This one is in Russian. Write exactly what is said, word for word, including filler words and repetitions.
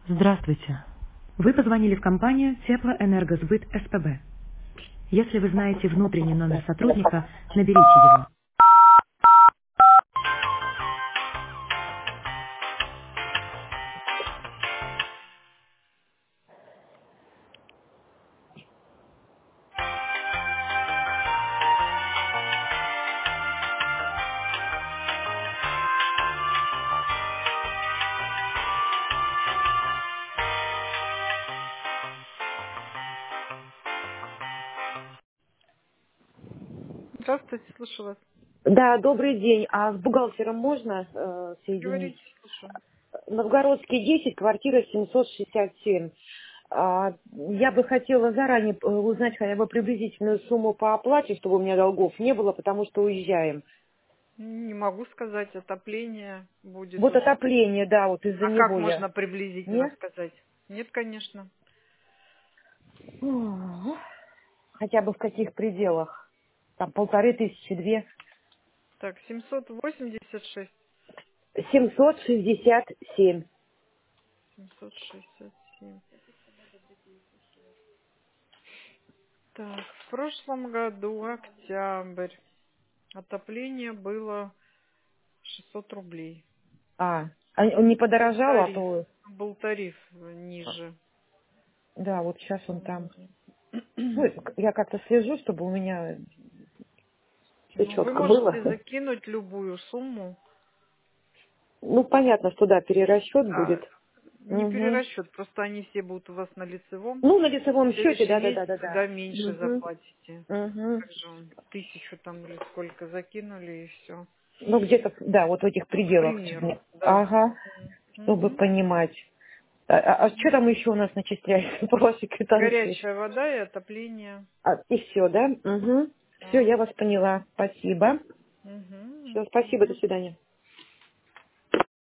Здравствуйте. Вы позвонили в компанию Теплоэнергосбыт СПБ. Если вы знаете внутренний номер сотрудника, наберите его. Здравствуйте, слушаю вас. Да, добрый день. А с бухгалтером можно э, соединить? Говорите, слушаю. Новгородский десять, квартира семьсот шестьдесят семь. А, я бы хотела заранее э, узнать хотя бы приблизительную сумму по оплате, чтобы у меня долгов не было, потому что уезжаем. Не могу сказать, отопление будет Вот уже. отопление, да, вот из-за А как него я. можно приблизительно Нет? сказать? Нет, конечно. Ох, хотя бы в каких пределах? Там полторы тысячи, две. Так, семьсот восемьдесят шесть, семьсот шестьдесят семь. семьсот шестьдесят семь. Так, в прошлом году, октябрь, отопление было шестьсот рублей. А, а он не Был подорожал, а тариф, то... был тариф ниже. Да, вот сейчас он там. Мгм. Ну, я как-то слежу, чтобы у меня все Ну, вы четко было. можете закинуть любую сумму. Ну, понятно, что да, перерасчет А, будет. не Угу. перерасчет, просто они все будут у вас на лицевом. Ну, на В лицевом счете, следующем да-да-да, месяце, да-да. да, меньше Угу. заплатите. Угу. Как же он, тысячу там или сколько закинули и все. Ну, где-то, да, вот в этих К пределах. чтобы примеру, мне- да. Ага, чтобы Мгм. понимать. А, что там еще у нас начисляется по вашей квитанции? Горячая вода и отопление. А, и все, да? Угу. Все, Да. я вас поняла. Спасибо. Мгм. Все, спасибо, до Мгм. свидания.